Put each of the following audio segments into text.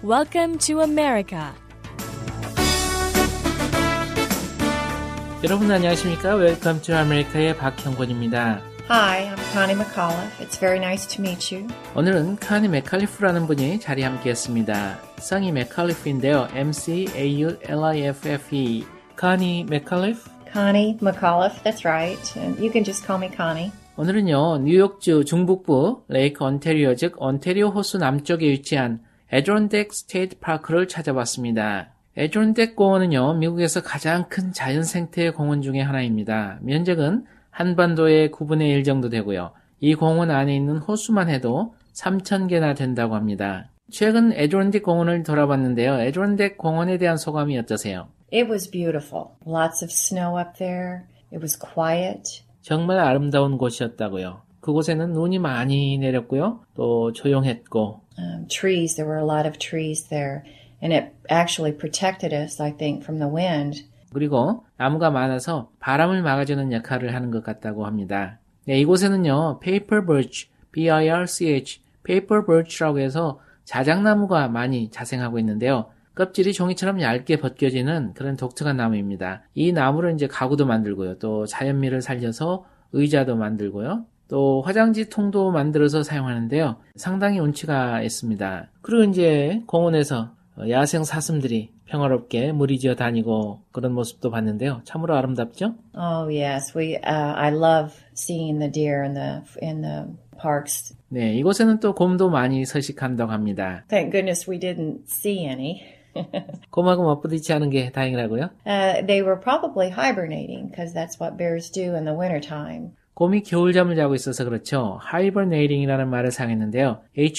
Welcome to America. 여러분 안녕하십니까? Welcome to America의 박형권입니다. Hi, I'm Connie McAuliffe. It's very nice to meet you. 오늘은 카니 맥칼리프라는 분이 자리에 함께했습니다. 성이 맥칼리프인데요. M-C-A-U-L-I-F-F-E. 카니 맥칼리프? Connie McAuliffe, that's right. And you can just call me Connie. 오늘은요, 뉴욕주 중북부 레이크 언태리오 즉 언태리오 호수 남쪽에 위치한 에드론덱 스테이트 파크를 찾아봤습니다. 에드론덱 공원은요, 미국에서 가장 큰 자연 생태 공원 중에 하나입니다. 면적은 한반도의 9분의 1 정도 되고요. 이 공원 안에 있는 호수만 해도 3,000개나 된다고 합니다. 최근 에드론덱 공원을 돌아봤는데요. 에드론덱 공원에 대한 소감이 어떠세요? It was beautiful. Lots of snow up there. It was quiet. 정말 아름다운 곳이었다고요. 그곳에는 눈이 많이 내렸고요. 또 조용했고. Trees, there were a lot of trees there. And it actually protected us, I think, from the wind. 그리고 나무가 많아서 바람을 막아주는 역할을 하는 것 같다고 합니다. 네, 이곳에는요, paper birch, B-I-R-C-H, paper birch라고 해서 자작나무가 많이 자생하고 있는데요. 껍질이 종이처럼 얇게 벗겨지는 그런 독특한 나무입니다. 이 나무를 이제 가구도 만들고요. 또 자연미를 살려서 의자도 만들고요. 또 화장지 통도 만들어서 사용하는데요. 상당히 운치가 있습니다. 그리고 이제 공원에서 야생 사슴들이 평화롭게 무리지어 다니고 그런 모습도 봤는데요. 참으로 아름답죠? Oh yes, I love seeing the deer in the parks. 네, 이곳에는 또 곰도 많이 서식한다고 합니다. Thank goodness we didn't see any. 곰하고 맞부딪히지 않은 게 다행이라고요? They were probably hibernating because that's what bears do in the wintertime. 곰이 겨울잠을 자고 있어서 그렇죠. hibernating이라는 말을 사용했는데요.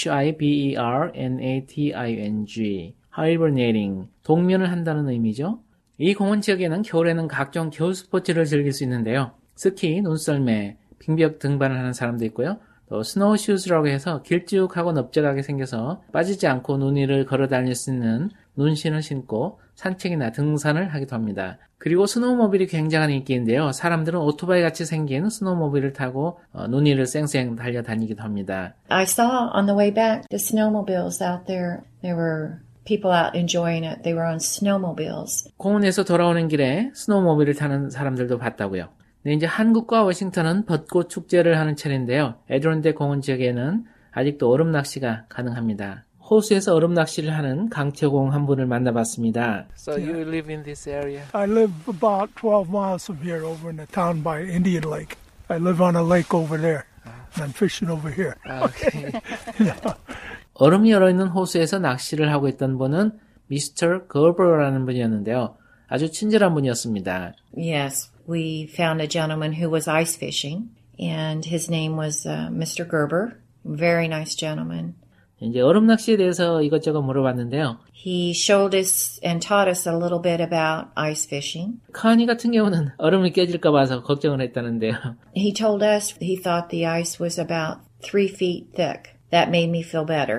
H-I-B-E-R-N-A-T-I-N-G hibernating, 동면을 한다는 의미죠. 이 공원 지역에는 겨울에는 각종 겨울 스포츠를 즐길 수 있는데요. 스키, 눈썰매, 빙벽 등반을 하는 사람도 있고요. 또 스노우슈즈라고 해서 길쭉하고 넓적하게 생겨서 빠지지 않고 눈 위를 걸어 다닐 수 있는 눈신을 신고 산책이나 등산을 하기도 합니다. 그리고 스노우모빌이 굉장한 인기인데요. 사람들은 오토바이 같이 생긴 스노우모빌을 타고 눈 위를 쌩쌩 달려다니기도 합니다. I saw on the way back the snowmobiles out there. There were people out enjoying it. They were on snowmobiles. 공원에서 돌아오는 길에 스노우모빌을 타는 사람들도 봤다고요. 네, 이제 한국과 워싱턴은 벚꽃 축제를 하는 차례인데요. 에드론덱 공원 지역에는 아직도 얼음 낚시가 가능합니다. 호수에서 얼음 낚시를 하는 강태공 한 분을 만나봤습니다. So you live in this area? I live about 12 miles from here over in a town by Indian Lake. I live on a lake over there. And I'm fishing over here. Okay. 얼음이 얼어있는 호수에서 낚시를 하고 있던 분은 미스터 거버라는 분이었는데요. 아주 친절한 분이었습니다. Yes, we found a gentleman who was ice fishing, and his name was Mr. Gerber. Very nice gentleman. 이제 얼음 낚시에 대해서 이것저것 물어봤는데요. He showed us and taught us a little bit about ice fishing. 카니 같은 경우는 얼음이 깨질까 봐서 걱정을 했다는데요. He told us he thought the ice was about 3 feet thick. That made me feel better.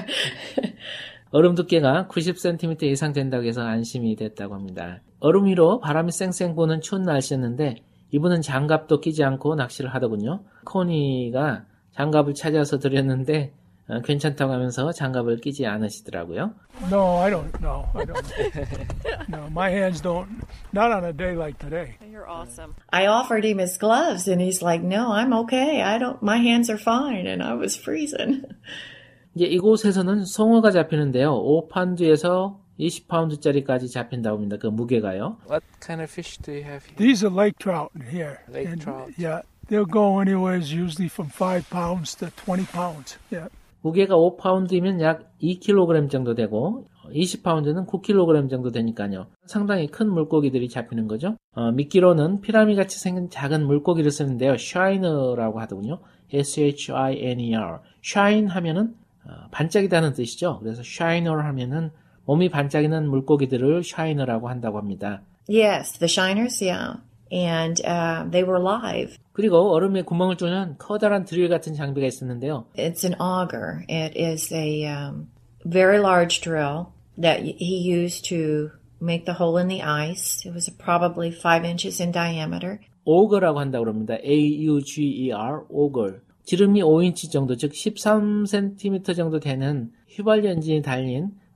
얼음 두께가 90cm 이상 된다고 해서 안심이 됐다고 합니다. 얼음 위로 바람이 쌩쌩 부는 추운 날씨였는데 이분은 장갑도 끼지 않고 낚시를 하더군요. 코니가 장갑을 찾아서 드렸는데 괜찮다고 하면서 장갑을 끼지 않으시더라고요. No, I don't. No, I don't. No, my hands don't. Not on a day like today. You're awesome. I offered him his gloves and he's like, "No, I'm okay. My hands are fine." And I was freezing. 이제 이곳에서는 송어가 잡히는데요. 5파운드에서 20파운드짜리까지 잡힌다고 합니다. 그 무게가요. What kind of fish do you have here? These are lake trout in here. Lake trout. Yeah, they'll go anywhere usually from 5 pounds to 20 pounds. Yeah. 무게가 5파운드이면 약 2kg 정도 되고 20파운드는 9kg 정도 되니까요. 상당히 큰 물고기들이 잡히는 거죠. 미끼로는 피라미같이 생긴 작은 물고기를 쓰는데요. 샤이너라고 하더군요. S-H-I-N-E-R. 샤인 하면은 반짝이다는 뜻이죠. 그래서 샤이너 하면은 몸이 반짝이는 물고기들을 샤이너라고 한다고 합니다. Yes, the shiners, yeah. And they were live. 그리고 얼음에 구멍을 뚫는 커다란 드릴 같은 장비가 있었는데요. It's an auger. It is a very large drill that he used to make the hole in the ice. It was probably 5 inches in diameter. auger라고 한다고 합니다. A-U-G-E-R, auger. 지름이 5인치 정도, 즉 13cm 정도 되는 휘발유 엔진이 달린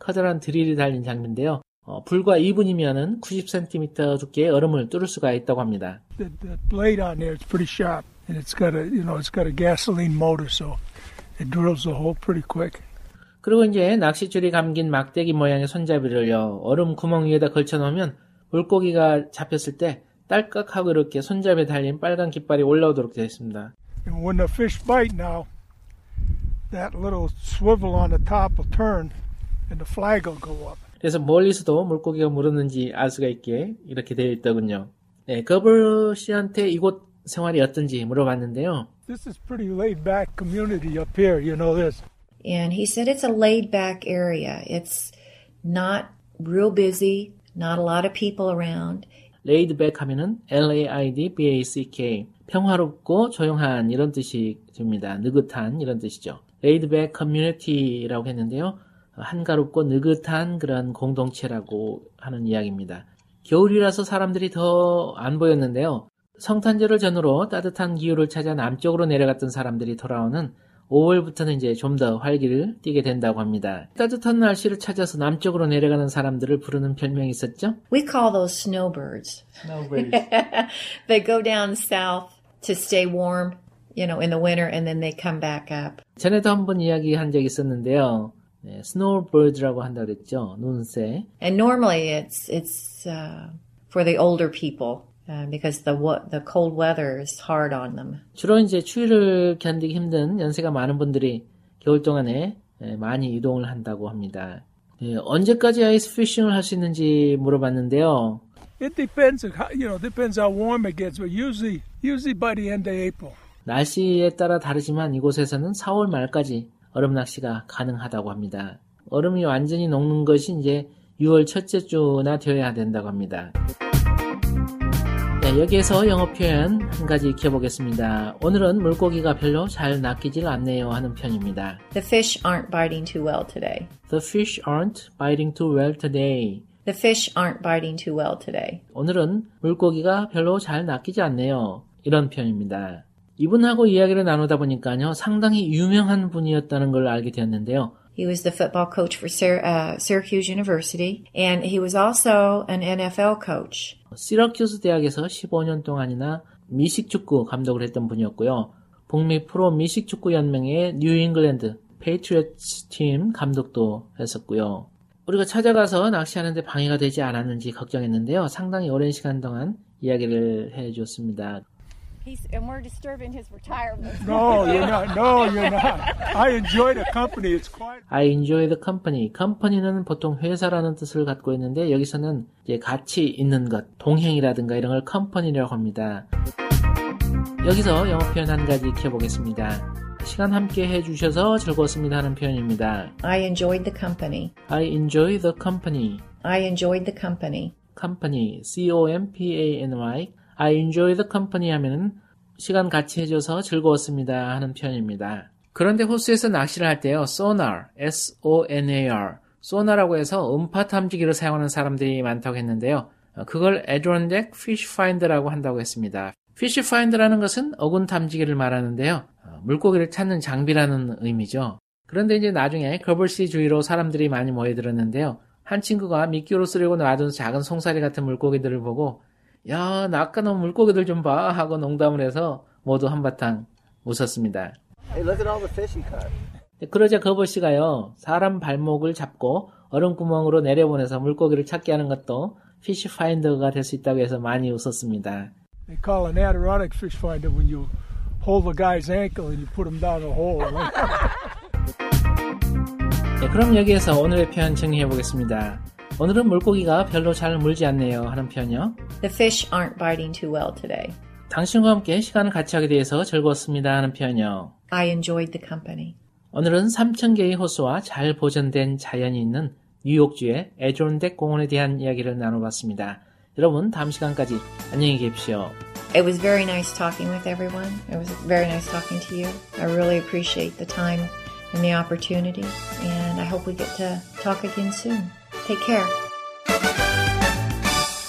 커다란 드릴이 달린 장비인데요. 불과 2분이면은 90cm 두께의 얼음을 뚫을 수가 있다고 합니다. The blade on there is pretty sharp, and it's got a gasoline motor, so it drills the hole pretty quick. 그리고 이제 낚싯줄이 감긴 막대기 모양의 손잡이를요, 얼음 구멍 위에다 걸쳐 놓으면 물고기가 잡혔을 때 딸깍하고 이렇게 손잡이에 달린 빨간 깃발이 올라오도록 되어 있습니다. And when the fish bite now, that little swivel on the top will turn, and the flag will go up. 그래서 멀리서도 물고기가 물었는지 알 수가 있게 이렇게 되어 있더군요. 네, 거블 씨한테 이곳 생활이 어떤지 물어봤는데요. This is pretty laid-back community up here, you know this. And he said it's a laid-back area. It's not real busy, not a lot of people around. laid back 하면은 L-A-I-D-B-A-C-K 평화롭고 조용한 이런 뜻이 됩니다. 느긋한 이런 뜻이죠. laid back community라고 했는데요. 한가롭고 느긋한 그런 공동체라고 하는 이야기입니다. 겨울이라서 사람들이 더 안 보였는데요. 성탄절을 전후로 따뜻한 기후를 찾아 남쪽으로 내려갔던 사람들이 돌아오는 5월부터는 이제 좀 더 활기를 띠게 된다고 합니다. 따뜻한 날씨를 찾아서 남쪽으로 내려가는 사람들을 부르는 별명이 있었죠? We call those snowbirds. Snowbirds. They go down south to stay warm, in the winter, and then they come back up. 전에도 한번 이야기한 적이 있었는데요. 네, snowbird라고 한다고 그랬죠. 눈새. And normally it's for the older people. Because the cold weather is hard on them. 주로 이제 추위를 견디기 힘든 연세가 많은 분들이 겨울 동안에 많이 이동을 한다고 합니다. 언제까지 아이스피싱을 할 수 있는지 물어봤는데요. It depends, depends how warm it gets, but usually by the end of April. 날씨에 따라 다르지만 이곳에서는 4월 말까지 얼음 낚시가 가능하다고 합니다. 얼음이 완전히 녹는 것이 이제 6월 첫째 주나 되어야 된다고 합니다. 네, 여기에서 영어 표현 한 가지 익혀보겠습니다. 오늘은 물고기가 별로 잘 낚이질 않네요 하는 편입니다. The fish aren't biting too well today. The fish aren't biting too well today. The fish aren't biting too well today. 오늘은 물고기가 별로 잘 낚이지 않네요. 이런 표현입니다. 이분하고 이야기를 나누다 보니까요, 상당히 유명한 분이었다는 걸 알게 되었는데요. He was the football coach for Syracuse University, and he was also an NFL coach. 시라큐스 대학에서 15년 동안이나 미식축구 감독을 했던 분이었고요. 북미 프로 미식축구 연맹의 뉴잉글랜드 페이트리어츠 팀 감독도 했었고요. 우리가 찾아가서 낚시하는데 방해가 되지 않았는지 걱정했는데요. 상당히 오랜 시간 동안 이야기를 해줬습니다. And we're disturbing his retirement. No, you're not. No, you're not. I enjoy the company. It's quite. I enjoy the company. company는 보통 회사라는 뜻을 갖고 있는데 여기서는 이제 같이 있는 것, 동행이라든가 이런 걸 company라고 합니다. 여기서 영어 표현 한 가지 익혀보겠습니다. 시간 함께 해주셔서 즐거웠습니다 하는 표현입니다. I enjoyed the company. I enjoy the company. I enjoyed the company. company, C-O-M-P-A-N-Y. I enjoy the company 하면은 시간 같이 해줘서 즐거웠습니다 하는 표현입니다. 그런데 호수에서 낚시를 할 때요, sonar, S-O-N-A-R, sona라고 해서 음파 탐지기를 사용하는 사람들이 많다고 했는데요. 그걸 Adirondack Fish Finder라고 한다고 했습니다. Fish Finder라는 것은 어군 탐지기를 말하는데요. 물고기를 찾는 장비라는 의미죠. 그런데 이제 나중에 거블씨 주위로 사람들이 많이 모여들었는데요. 한 친구가 미끼로 쓰려고 놔둔 작은 송사리 같은 물고기들을 보고 야, 낚아놓은 물고기들 좀 봐 하고 농담을 해서 모두 한바탕 웃었습니다. Hey, look at all the fish you caught. 그러자 거버씨가요, 사람 발목을 잡고 얼음구멍으로 내려보내서 물고기를 찾게 하는 것도 피쉬 파인더가 될 수 있다고 해서 많이 웃었습니다. They call an Adirondack fish finder when you hold the guy's ankle and you put him down a hole. 네, 그럼 여기에서 오늘의 표현 정리해 보겠습니다. 오늘은 물고기가 별로 잘 물지 않네요 하는 표현이요. The fish aren't biting too well today. 당신과 함께 시간을 같이 하게 돼서 즐거웠습니다 하는 표현이요. I enjoyed the company. 오늘은 3,000개의 호수와 잘 보존된 자연이 있는 뉴욕주의 에디론덱 공원에 대한 이야기를 나눠봤습니다. 여러분 다음 시간까지 안녕히 계십시오. It was very nice talking with everyone. It was very nice talking to you. I really appreciate the time and the opportunity, and I hope we get to talk again soon. Take care.